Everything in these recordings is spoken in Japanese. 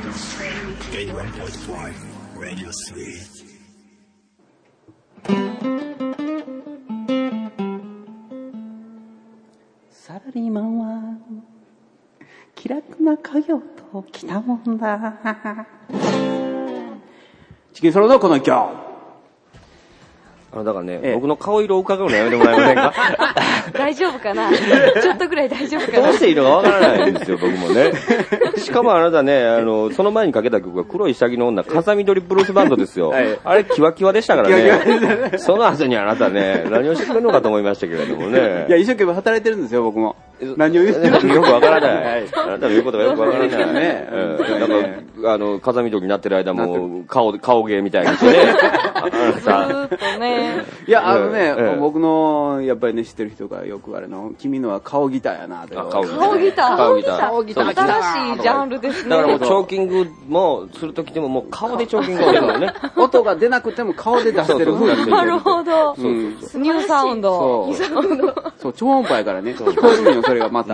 81.5 Radio Suite。 サラリーマンは気楽な家業と来たもんだ。チキンソロのこの今日。 だからね、僕の顔色を伺うのやめてもらえませんか？ 大丈夫かな？ちょっとぐらい大丈夫かな？ どうしていいのかわからないんですよ、僕もね。しかもあなたね、その前にかけた曲が黒い下着の女、風緑ブルースバンドですよ。はい、あれ、キワキワでしたからね。その後にあなたね、何をしてくれるのかと思いましたけれどもね。 いや、一生懸命働いてるんですよ、僕も。何を言ってるのよくわからない。あなたの言うことがよくわからない。 ね。 なんか、風緑になってる間も、顔芸みたいにしてね。 ずーっとね。 いや、僕の、やっぱりね、知ってる人がよく君のは顔ギターやな、 顔ギター。新しいジャンルですね。 だからもう、チョーキングもするときでも、もう顔でチョーキングをやるのね。 音が出なくても顔で出してる風に。 なるほど。ニューサウンド。 そう、超音波やからね。聞こえるのよ、それがまた。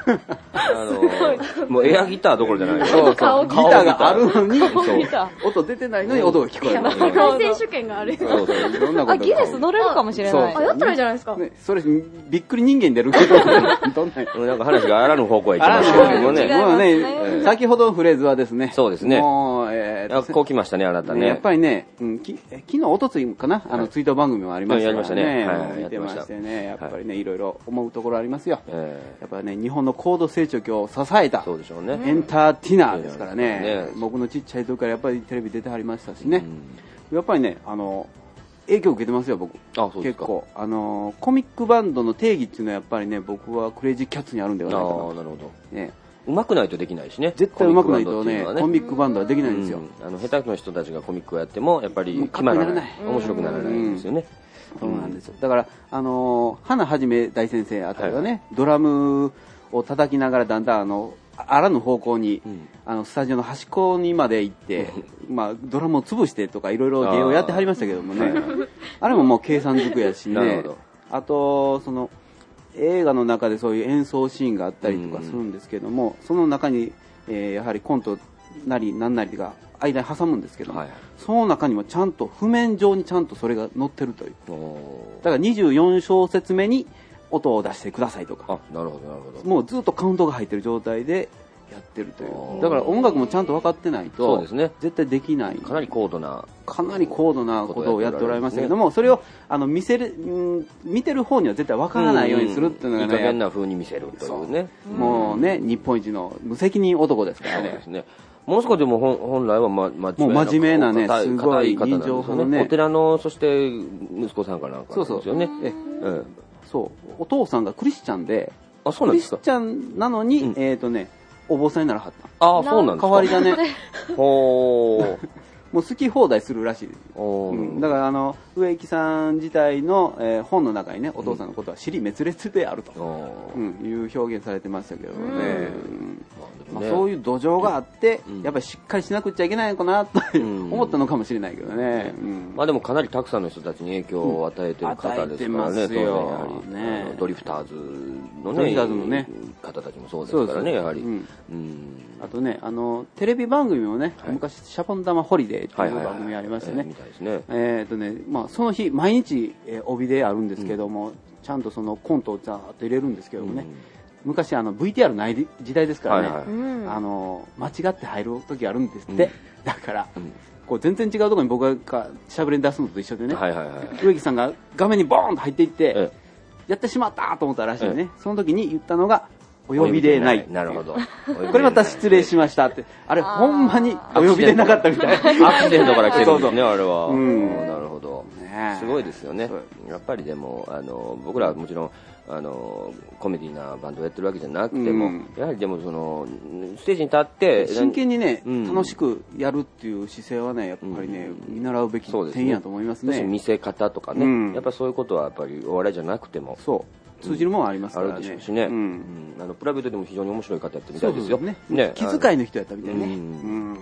もうエアギターどころじゃない。 そう、ギターがあるのに、音出てないのに音が聞こえる。 世界選手権がある。 そうそう、いろんなこと。 ギネス乗れるかもしれない。 あ、やったらいいじゃないですか。 それ、びっくり人間出るけど、どんな。 なんか話があらぬ方向へ行きましたけどね。 もうね、先ほどのフレーズはですね。 そうですね。 もう、こう来ましたね、あなたね。 やっぱりね、昨日、おとついかな、ツイート番組もありましたからね。 やりましたね。 見てましてね、やっぱりね、いろいろ思うところありますよ。やっぱりね、日本の高度成長期を支えた、 そうでしょうね。 エンターテイナーですからね。僕のちっちゃい時からやっぱりテレビ出てはりましたしね。やっぱりね、影響を受けてますよ、僕。結構。コミックバンドの定義っていうのはやっぱりね、僕はクレイジーキャッツにあるんではないかな。 なるほど。ね。上手くないとできないしね。 絶対上手くないとね、コミックバンドはできないんですよ。 下手の人たちがコミックをやっても、やっぱり決まらない。面白くならないんですよね。 そうなんですよ。だから、花はじめ大先生あたりはね、ドラムを叩きながらだんだんあらぬ方向に、スタジオの端っこにまで行って、まあ、ドラムを潰してとかいろいろ芸をやってはりましたけどもね、あれももう計算づくやしね、あと、映画の中でそういう演奏シーンがあったりとかするんですけども、その中に、やはりコントなりなんなりが間に挟むんですけども、その中にもちゃんと譜面上にちゃんとそれが載ってるという。だから24小節目に音を出してくださいとか。 なるほどなるほど。 もうずっとカウントが入ってる状態でやってるという。だから音楽もちゃんと分かってないと、 そうですね。 絶対できない。 かなり高度なことをやっておられましたけども、それを見てる方には絶対分からないようにするっていうのがね。 いい加減な風に見せるというね。 もうね、日本一の無責任男ですからね。 そうですね。もう少しでも本来は真面目なね、すごい人情派のね。 お寺の、そして息子さんかなんかですよね。 そう。お父さんがクリスチャンで、 そうなんですか。 クリスチャンなのに、お坊さんにならはった。 そうなんですか。 代わりだね。 ほー。 もう好き放題するらしい。だから植木さん自体の、本の中にね、お父さんのことは尻滅裂であると、いう表現されてましたけどね。そういう土壌があって、やっぱりしっかりしなくちゃいけないのかなと思ったのかもしれないけどね。 でもかなりたくさんの人たちに影響を与えている方ですからね。当然やはりドリフターズのね方たちもそうですからね、やはり。あとね、テレビ番組もね、昔シャボン玉ホリデーっていう番組ありましてね。その日毎日帯であるんですけども、ちゃんとそのコントをザーッと入れるんですけどもね。昔VTR ない時代ですからね、間違って入る時あるんですって。だからこう全然違うところに僕がしゃべり出すのと一緒でね、植木さんが画面にボーンと入っていって、やってしまったと思ったらしいね。その時に言ったのがお呼びでない。 なるほど。 これまた失礼しましたって。あれほんまにお呼びでなかったみたい。 アクシデントから来てるんですね、あれは。なるほど。すごいですよね。やっぱりでも僕らはもちろんコメディーなバンドをやってるわけじゃなくても、やはりでもステージに立って真剣にね、楽しくやるっていう姿勢はね、やっぱりね、見習うべき点やと思いますね。 見せ方とかね、やっぱそういうことはやっぱりお笑いじゃなくても通じるものありますからね。 あるでしょうしね。プライベートでも非常に面白い方やってみたいですよ。 気遣いの人やったみたいね。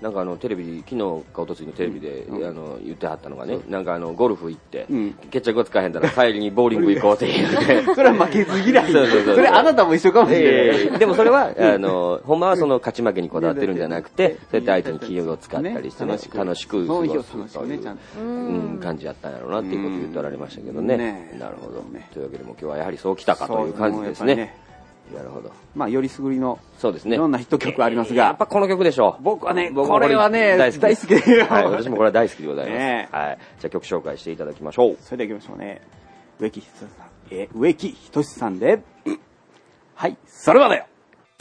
なんかテレビ、昨日かおとついのテレビで、言ってはったのがね、なんかゴルフ行って、決着をつかへんだら帰りにボーリング行こうって言って。 それは負けず嫌い。それあなたも一緒かもしれない。 でもそれは、ほんまはその勝ち負けにこだわってるんじゃなくて、そうやって相手に気を使ったりしてね、楽しく過ごすという感じやったんやろうなっていうことを言っておられましたけどね。なるほど。というわけでも今日はやはりそうきたかという感じですね。なるほど。 まあ、よりすぐりの、 そうですね。 いろんなヒット曲ありますが。 やっぱこの曲でしょう。 僕はね、これはね、大好きで。 はい、私もこれは大好きでございます。はい。じゃあ曲紹介していただきましょう。 それでは行きましょうね。植木仁さんで、はい、それはだよ。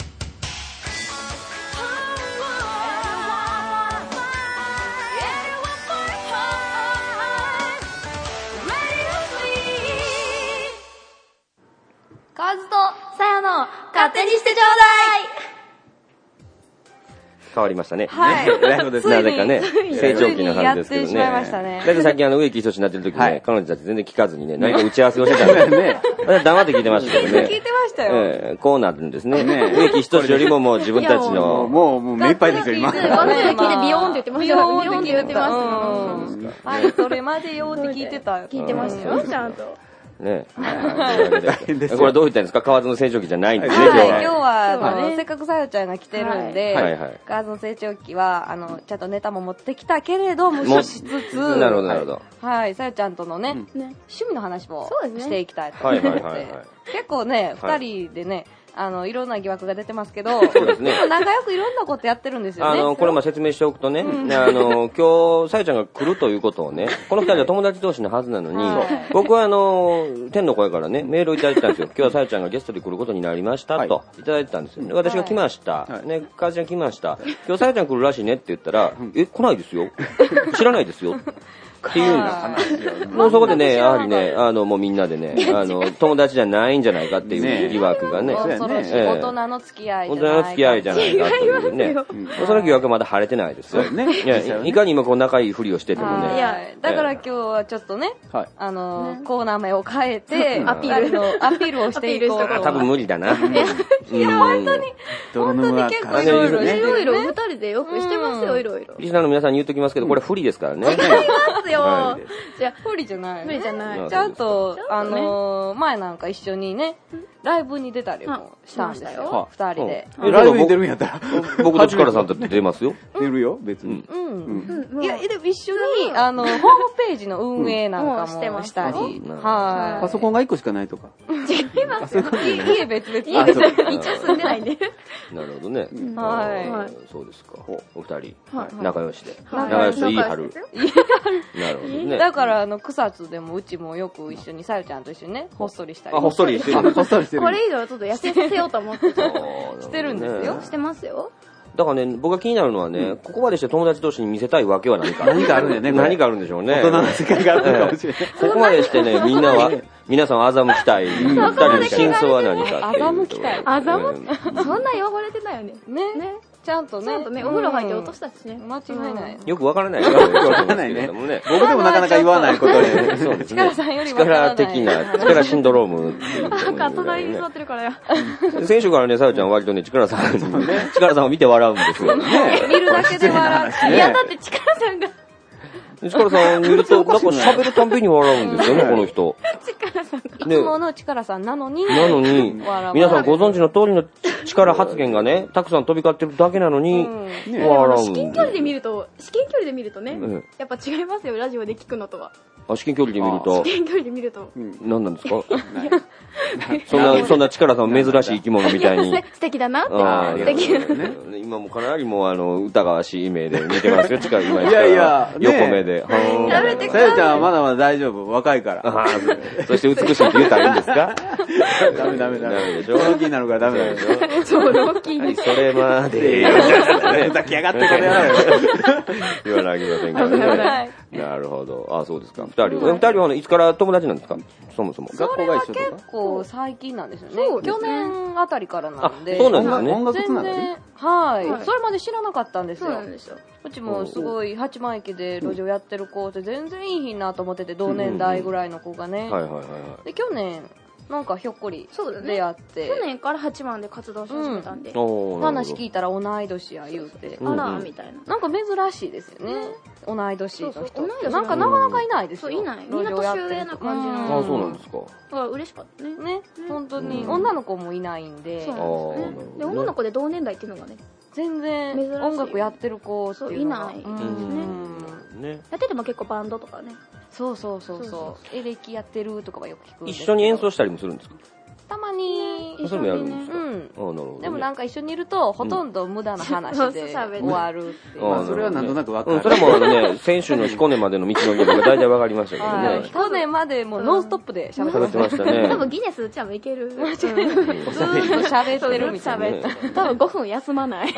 カズとさやの勝手にしてちょうだい。 変わりましたね。 はい。 なぜかね、成長期の感じですけどね。だってさっき植木仁になってる時ね、彼女たち全然聞かずにね、何か打ち合わせをしてたんでね。黙って聞いてましたけどね。 聞いてましたよ。 こうなるんですね。植木仁よりももう自分たちの。 もう目いっぱいですよ、今。 聞いてビヨーンって言ってました。ビヨーンって言ってました。はい、それまでよって聞いてた。 聞いてましたよ、ちゃんと。 ね、これはどういったんですか？河津の成長期じゃないんですね。 今日はせっかくさよちゃんが来てるんで、河津の成長期はちゃんとネタも持ってきたけれど無視しつつ、 なるほどなるほど。 はい、さよちゃんとのね趣味の話もしていきたいと思って、結構ね2人でね。いろんな疑惑が出てますけど、そうですね。仲良くいろんなことやってるんですよね。 これも説明しておくとね、今日、さゆちゃんが来るということをね、この二人は友達同士のはずなのに、僕は天の声からね、メールをいただいてたんですよ。今日はさゆちゃんがゲストで来ることになりました、と、いただいてたんですよ。私が来ました。ね、かずちゃん来ました。今日さゆちゃん来るらしいねって言ったら、来ないですよ。知らないですよ。っていうんだ。もうそこでね、やはりね、もうみんなでね、友達じゃないんじゃないかっていう疑惑がね。 大人の付き合いじゃないか。 大人の付き合いじゃないかっていうね。その疑惑はまだ晴れてないですよ。いかに今こう仲いいふりをしててもね。 いや、だから今日はちょっとね、コーナー名を変えて、アピールをしていこう。 多分無理だな。 いや、本当に。本当に結構いろいろ二人でよくしてますよ、いろいろ。 リスナーの皆さんに言っときますけど、これ不利ですからね。 わかりますよ。 じゃあ、不利じゃない。 不利じゃない。 ちゃんと、前なんか一緒にね、ライブに出たりもしたんですよ。二人で。 ライブに出るんやったら。 僕と力さんと出ますよ。 出るよ、別に。 いや、でも一緒に、ホームページの運営なんかもしたり。はい。 パソコンが1個しかないとか。 違いますよ。家別々。 一応住んでないんで。 なるほどね。 はい。 そうですか。お二人、仲良しで。仲良しと言い張る。なるほどね。 だから、草津でもうちもよく一緒に、さゆちゃんと一緒にね、ほっそりしたり。 ほっそりしてる。 ほっそりしてる。 これ以上ちょっと痩せようと思ってしてるんですよ。 してますよ。 だからね、僕が気になるのはね、ここまでして友達同士に見せたいわけは何か。 何かあるんだよね。 何かあるんでしょうね。 大人の世界があるかもしれない。 ここまでしてね、皆さん欺きたい。二人の真相は何か。 欺きたい。 そんな汚れてないよね。 ね。ちゃんとね、 お風呂入って落としたしね。 間違いない。 よくわからないよ。よくわからないね。 僕でもなかなか言わないことで。 そうですね。 力さんよりわからない。 力的な、力シンドローム。 隣に座ってるからや。 先週からね、さよちゃん割とね、力さんを見て笑うんですよ。 見るだけで笑う。 いや、だって力さんが。 力さん見ると、なんか喋るたんびに笑うんですよね、この人。 力さん。いつもの力さんなのに、 皆さんご存知の通りの力発言がね、たくさん飛び交ってるだけなのに、笑う。 至近距離で見るとね、やっぱ違いますよ、ラジオで聞くのとは。 至近距離で見ると。 至近距離で見ると。 何なんですか？そんな力さん珍しい生き物みたいに。 素敵だなって。素敵だね。今もかなりもう疑わしい目で見てますよ、力今。 いやいや、 横目で。 やめてください。さゆちゃんはまだまだ大丈夫。若いから。 そして美しいって言ったらいいんですか？ ダメでしょ。 その気になるからダメでしょ。 その気に。 それまで。 ふざけやがってこれやろ。 言わなきゃいけませんからね。なるほど。あ、そうですか。二人はいつから友達なんですか？そもそも。 学校が一緒とか？結構最近なんですよね。去年あたりからなんで。 そうなんですね。 音楽つながり？ はい。それまで知らなかったんですよ。うちもすごい八幡駅で路上やってる子って全然いい日なと思ってて、同年代ぐらいの子がね。で、去年なんかひょっこり出会って、 去年から8番で活動し始めたんで、 話聞いたら同い年や言うて、 あらみたいな。 なんか珍しいですよね、同い年の人って。なんかなかなかいないですよ。 そういない。みんな年上な感じの。 あ、そうなんですか。 だから嬉しかったね。 ね、本当に女の子もいないんで。 そうなんですね。で女の子で同年代っていうのがね、 全然音楽やってる子っていうのがいないね。やってても結構バンドとかね。 そうエレキやってるとかはよく聞くんですけど。 一緒に演奏したりもするんですか？ たまに一緒にやるんですか？ うん。なるほど。でもなんか一緒にいるとほとんど無駄な話で終わるっていう。 まあそれはなんとなくわかる。 それもね、先週の彦根までの道のりが大体わかりましたけどね。 彦根までもノンストップで喋ってましたね。 多分ギネスうちはもいける。ずーっと喋ってるみたいな。 多分5分休まない。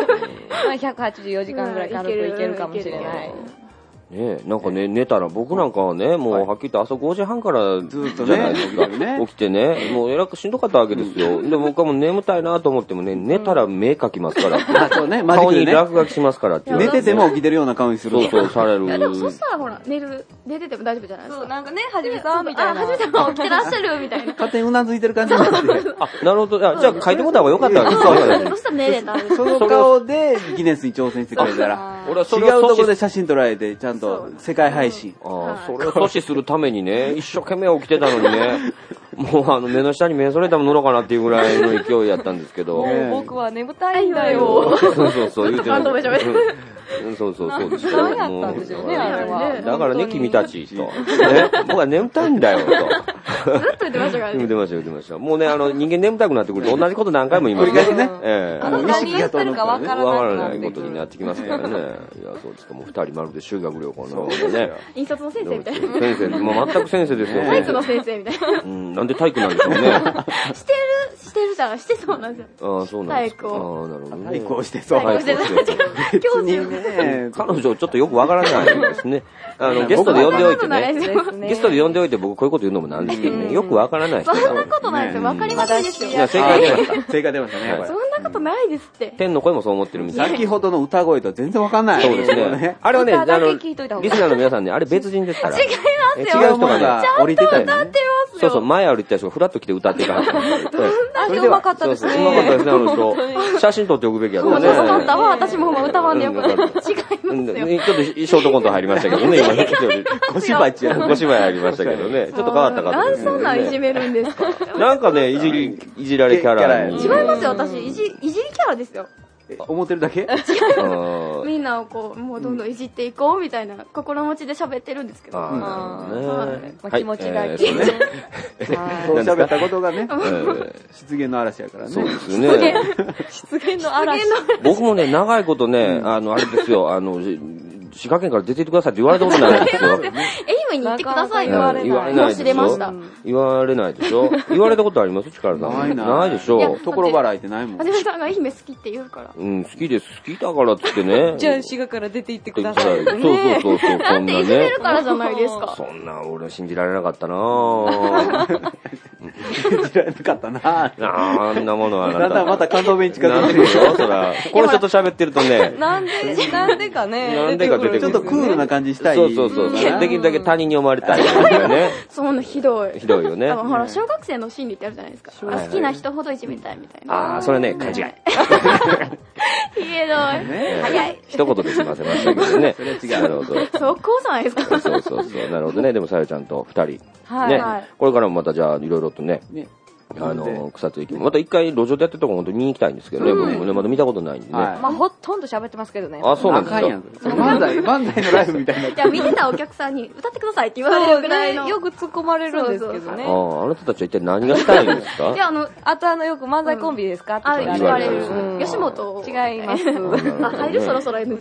184時間ぐらい軽くいけるかもしれない。 ね、なんかね、寝たら、僕なんかはね、もうはっきり言って朝5時半からずっとね、起きてね、もうえらくしんどかったわけですよ。で、僕はもう眠たいなと思ってもね、寝たら目描きますからって。 そうね、 顔に落書きしますからって。 寝てても起きてるような顔にする。 そう、される。 でもそしたらほら、寝てても大丈夫じゃないですか。 なんかね、はじめさんみたいな。 はじめさん起きてらっしゃるみたいな。 勝手にうなずいてる感じになって。 あ、なるほど。じゃあ書いてもらった方がよかったわけですか。そしたら寝れた。 その顔でギネスに挑戦してくれたら、違うとこで写真撮られて、ちゃんと世界配信。 ああ、それを阻止するためにね、一生懸命起きてたのにね、もう目の下に目それたも乗ろうかなっていうぐらいの勢いやったんですけど。 僕は眠たいんだよ。 そう言うてる。そうでした。 何やったんですよね、あれは。 だからね、君たちと。僕は眠たいんだよ、と。 ずっと言ってましたからね。 言ってました。もうね、人間眠たくなってくると同じこと何回も言いますね。 何言ってるか分からないことになってきますからね。いや、そうですか。もう二人まるで修学旅行のようなね。 印刷の先生みたいな。 先生、もう全く先生ですよね。 体育の先生みたいな。 なんで体育なんでしょうね。 してるじゃん、してそうなんですよ。 ああ、そうなんですか。 体育を。なるほどね。 体育をしてそう。 教師ね。 彼女ちょっとよくわからないですね。ゲストで呼んでおいてね。ゲストで呼んでおいて僕こういうこと言うのもなんですけどね。よくわからない人。 そんなことないですよ。わかりませんですよ。 いや、正解出ました。 正解出ましたね。 そんなことないですって。 天の声もそう思ってるみたい。 先ほどの歌声とは全然わかんない。 そうですね。あれはね、リスナーの皆さんね、あれ別人ですから。 違いますよ。 違う人が降りてたよね。 そう、前歩いてた人がフラッと来て歌っていかなかった。 それでうまかったですね。 うまかったですね、あの人。写真撮っておくべきやったね。 そうだったわ、私も歌わんでよく違いますよ。 ちょっとショートコント入りましたけどね、今ね。 小芝居入りましたけどね。ちょっと変わった方ですね。 なんそんなんいじめるんですか？ なんかね、いじられキャラに。 違いますよ、私。いじりキャラですよ。 思ってるだけ？ みんなをこう、もうどんどんいじっていこうみたいな心持ちで喋ってるんですけど。 気持ちだけ。 そう喋ったことがね、失言の嵐やからね。 そうですね。 失言の嵐。 僕もね、長いことね、あれですよ、滋賀県から出ていってくださいって言われたことないんですよ。 愛媛に行ってくださいよ。 言われないでしょ。言われないでしょ。言われたことあります？力さん。ないでしょ。 所払いってないもん。 はじめさんが愛媛好きって言うから。 うん、好きです。好きだからってってね。 じゃあ滋賀から出て行ってください。 そう、そんなね。 いじめるからじゃないですか。 そんな、俺信じられなかったなぁ。 信じられなかったなぁ。 あんなものはだんだんまた関東弁近づいてるでしょ、 そら。この人と喋ってるとね。 なんでかね。 なんでか出てくる。 ちょっとクールな感じしたい。 そう。できるだけ他人に思われたい。 そんなひどい。 ひどいよね。 ほら、小学生の心理ってあるじゃないですか。好きな人ほどいじめたいみたいな。 ああ、それね、勘違い。 ひどい。早い。 一言で済ませましたけどね。 それは違う。 なるほど。 そこじゃないですか。 そう。なるほどね。でも、さよちゃんと二人。ね。これからもまたじゃあ、いろいろとね。草津駅も。また一回路上でやってるとこ本当に見に行きたいんですけどね。僕もね、まだ見たことないんでね。 まあ、ほとんど喋ってますけどね。 あ、そうなんですか。 漫才のライブみたいな。 いや、見てたお客さんに歌ってくださいって言われるぐらいの。 よく突っ込まれるんですけどね。 あなたたちは一体何がしたいんですか？ いや、 あとよく漫才コンビですかって言われる。吉本。 違います。 入るそろそろ NGK。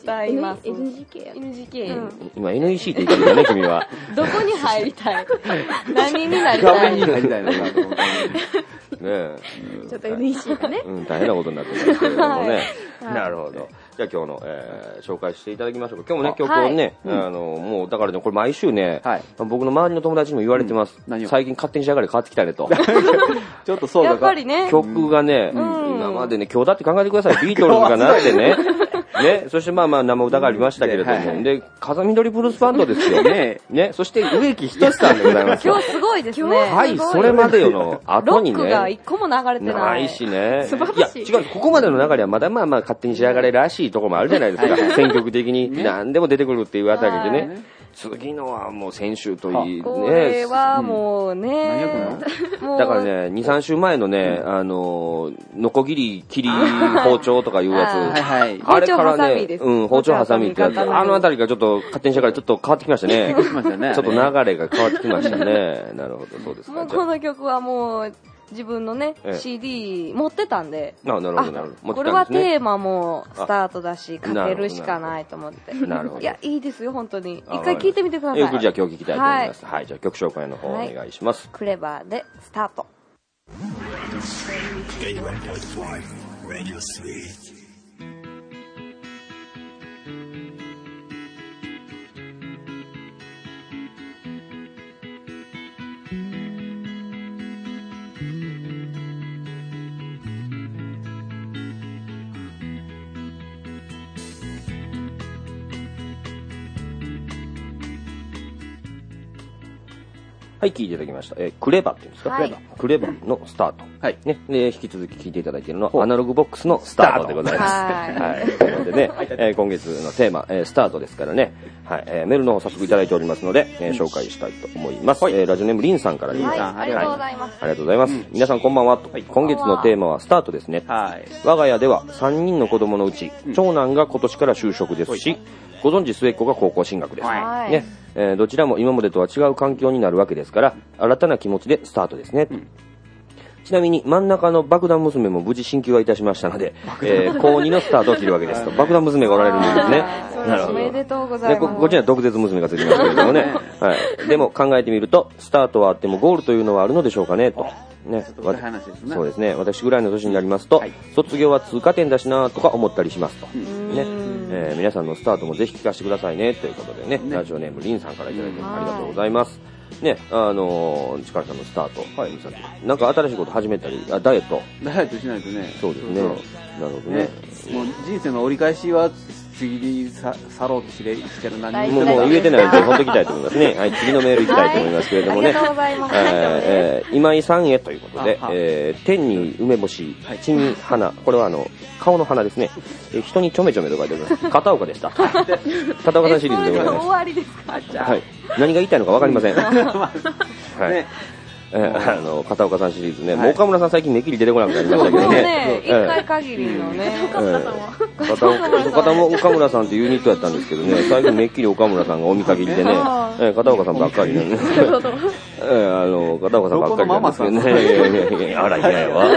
NGK。 今 NEC って言ってるよね、君は。 どこに入りたい？何になりたい？ 画面に入りたいのか。 ねちょっと NEC がね。 大変なことになってますけれどもね。なるほど。じゃあ今日の紹介していただきましょうか。今日もね、曲をね、もうだからね、これ毎週ね、僕の周りの友達にも言われてます。最近勝手に仕上がり変わってきたねと。 ちょっとそうだ。 やっぱりね。 曲がね、今までね、今日だって考えてください。ビートルズがなってね、 ね、そしてまあまあ生歌がありましたけれども、で、風緑ブルースバンドですよね。ね、そして植木仁さんでございます。 今日すごいですね。 はい、それまでよの後にね。 ロックが一個も流れてない。 ないしね。いや、違う、ここまでの流れはまだまあまあ勝手に仕上がれらしいところもあるじゃないですか。選曲的に何でも出てくるっていうあたりでね。次のはもう先週といいね。 これはもうね。 だからね、2、3週前のね、ノコギリ、切り包丁とかいうやつ。あれからね、包丁ハサミってやつ。あのあたりがちょっと勝手にしたからちょっと変わってきましたね。ちょっと流れが変わってきましたね。なるほど、そうですか。 もうこの曲はもう、自分のね、CD 持ってたんで、 なるほど、なるほど。 これはテーマもスタートだし、かけるしかないと思って。 なるほど。 いや、いいですよ、本当に。一回聴いてみてください。 よくじゃあ今日聴きたいと思います。はい、じゃあ曲紹介の方お願いします。 クレバーでスタート。 はい、聞いていただきました。クレバって言うんですか、クレバのスタート。はい。ね。で、引き続き聞いていただいているのは、アナログボックスのスタートでございます。はい。ということでね、今月のテーマ、スタートですからね、はい、メールの方早速いただいておりますので、紹介したいと思います。ラジオネームリンさんからです。 ありがとうございます。 ありがとうございます。皆さんこんばんは。今月のテーマはスタートですね。はい。我が家では3人の子供のうち、長男が今年から就職ですし、ご存知末っ子が高校進学です。ね。どちらも今までとは違う環境になるわけですから、新たな気持ちでスタートですね。ちなみに真ん中の爆弾娘も無事進級はいたしましたので、高2のスタートを切るわけですと。爆弾娘がおられるんですね。 なるほど。おめでとうございます。 こちら毒舌娘がついてますけれどもね。はい。でも考えてみると、スタートはあってもゴールというのはあるのでしょうかね、と。ね。そうですね。私ぐらいの年になりますと、卒業は通過点だしなとか思ったりしますと。ね。皆さんのスタートもぜひ聞かせてくださいね、ということでね。ラジオネームリンさんからいただいてありがとうございます。ね、力さんのスタート。はい。なんか新しいこと始めたり、ダイエット。 ダイエットしないとね。 そうですね。なるほどね。 もう人生の折り返しは次に去ろうとしてる何もう言えてないので、本当に行きたいと思いますね。はい、次のメール行きたいと思いますけれどもね。 ありがとうございます。 今井さんへということで、天に梅干し、地に花。これは顔の花ですね。人にちょめちょめと書いてあります。片岡でした。片岡さんシリーズでございます。 終わりですか？ はい。何が言いたいのかわかりません。はい。片岡さんシリーズね、もう岡村さん最近めっきり出てこなくなりましたけどね。 一回限りのね。 岡村さんってユニットやったんですけどね、最近めっきり岡村さんがお見限りでね、片岡さんばっかりなんですけど、片岡さんばっかりなんですけどね、あら嫌やわ。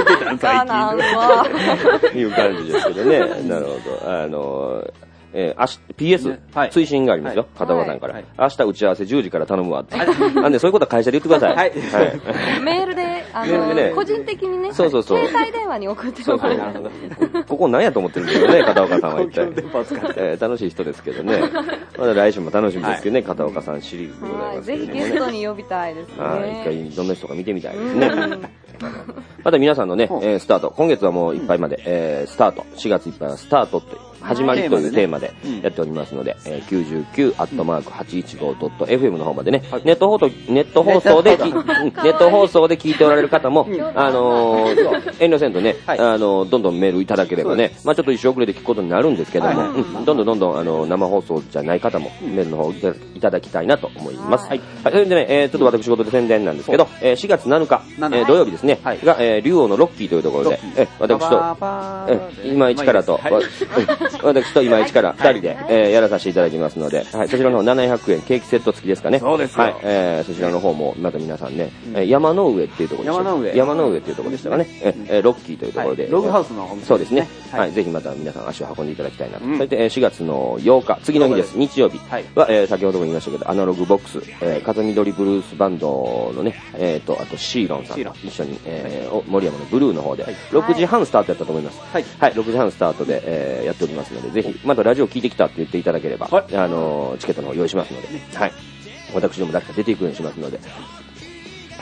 いう感じですけどね、なるほど。PS、推進がありますよ、片岡さんから。明日打ち合わせ10時から頼むわって。なんで、そういうことは会社で言ってください。 メールで、個人的にね、 そう。 携帯電話に送ってもらう。 ここ何やと思ってるんですよね、片岡さんは一体。楽しい人ですけどね。まだ来週も楽しみですけどね、片岡さんシリーズでございます。 ぜひゲストに呼びたいですね。 一回どんな人か見てみたいですね。また皆さんのね、スタート。今月はもういっぱいまで、スタート。4月いっぱいはスタートという。始まりというテーマでやっておりますので、99@815.fm の方までね、ネット放送で聞いておられる方も、遠慮せんとね、どんどんメールいただければね、まあちょっと一生遅れで聞くことになるんですけども、どんどん生放送じゃない方もメールの方いただきたいなと思います。はい。それでね、ちょっと私事で宣伝なんですけど、4月7日、土曜日ですね、が、竜王のロッキーというところで、私と、今一からと、私と今一から2人で、やらさせていただきますので、はい、そちらの方700円ケーキセット付きですかね。 そうですよ。 はい、そちらの方もまた皆さんね、山の上っていうところでした。山の上っていうところでしたかね。ロッキーというところで。 ログハウスの方そうですね。はい、ぜひまた皆さん足を運んでいただきたいなと。そして4月の8日、次の日です。日曜日は、先ほども言いましたけど、アナログボックス、風緑ブルースバンドのね、あとシーロンさんと一緒に、森山のブルーの方で、6時半スタートやったと思います。はい、6時半スタートで、やっておりますので、ぜひ、またラジオ聞いてきたって言っていただければ、チケットの方用意しますので、はい。私どもだけ出ていくようにしますので、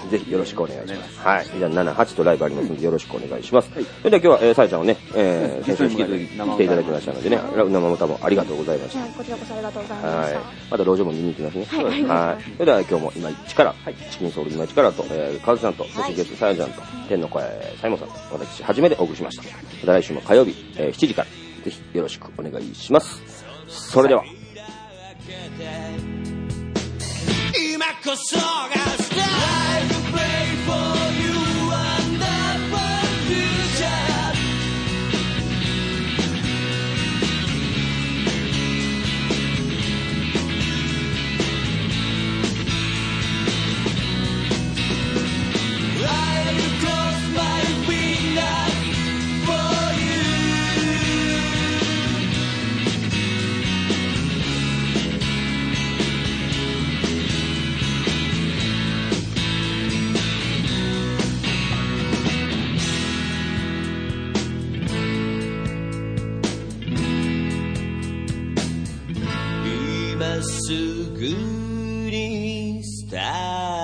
ぜひよろしくお願いします。はい。じゃあ7、8とライブありますのでよろしくお願いします。それでは今日はさやちゃんをね、先週引き続き来ていただきましたのでね、生歌もありがとうございました。 こちらこそありがとうございました。 また道場も見に行きますね。はい。それでは今日も今一から、チキンソウル今一からと、カズさんと、そしてゲストさやちゃんと、天の声サイモンさんと、私はじめでお送りしました。また来週も火曜日、7時からぜひよろしくお願いします。それでは。今こそがスタイルプレイ for you and the future I will cross my fingers for you今すぐにスタート